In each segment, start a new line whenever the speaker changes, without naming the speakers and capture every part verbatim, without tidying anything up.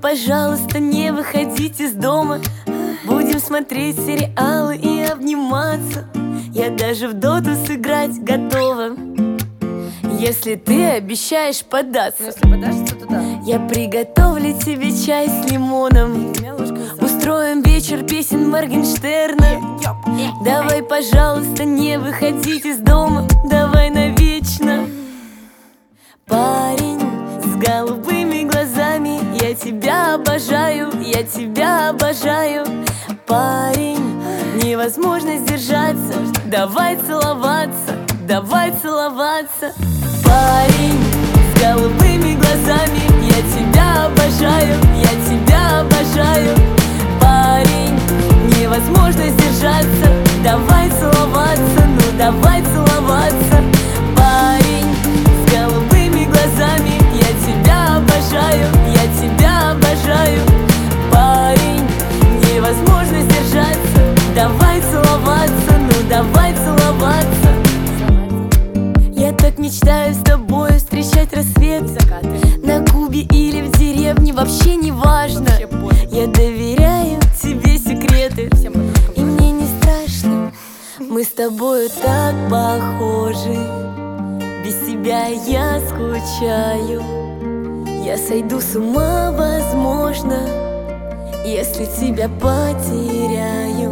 пожалуйста, не выходить из дома. Будем смотреть сериалы и обниматься. Я даже в доту сыграть готова, если ты обещаешь податься.
Ну, если подашься, то да.
Я приготовлю тебе чай с лимоном. Устроим вечер песен Моргенштерна. Давай, пожалуйста, не выходить из дома. Давай навечно. Парень с голубыми глазами, я тебя обожаю, я тебя обожаю. Парень, невозможно сдержаться. Давай целоваться, давай целоваться. Парень с голубыми глазами, я тебя обожаю, я тебя обожаю. Парень, невозможно сдержаться. Давай целоваться, ну давай целоваться. Парень с голубыми глазами, я тебя обожаю, я тебя обожаю. Парень, невозможно сдержаться. Давай целоваться, ну давай целоваться. Я так мечтаю с тобой встречать рассвет, закаты на Кубе или в деревне, вообще не важно. Я доверяю тебе секреты, и мне не страшно. Мы с тобою так похожи, без тебя я скучаю. Я сойду с ума, возможно, если тебя потеряю.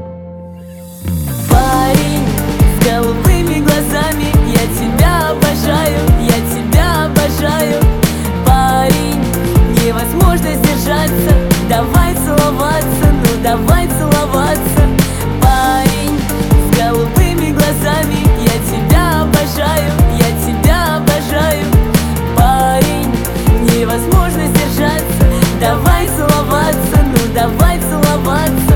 Парень с голубыми глазами, я тебя обожаю, я тебя обожаю. Парень, невозможно сдержаться. Давай целоваться, ну давай целоваться. Парень с голубыми глазами, я тебя обожаю, я тебя обожаю. Парень, невозможно сдержаться. Давай целоваться, ну давай целоваться.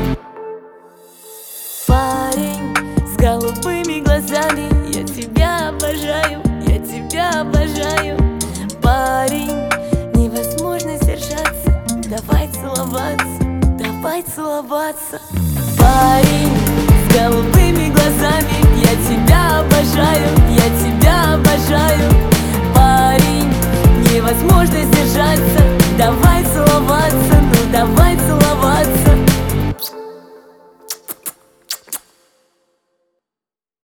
Парень с голубыми глазами, я тебя обожаю, я тебя обожаю. Парень, невозможно сдержаться. Давай целоваться, давай целоваться. Парень с голубыми глазами, я тебя обожаю,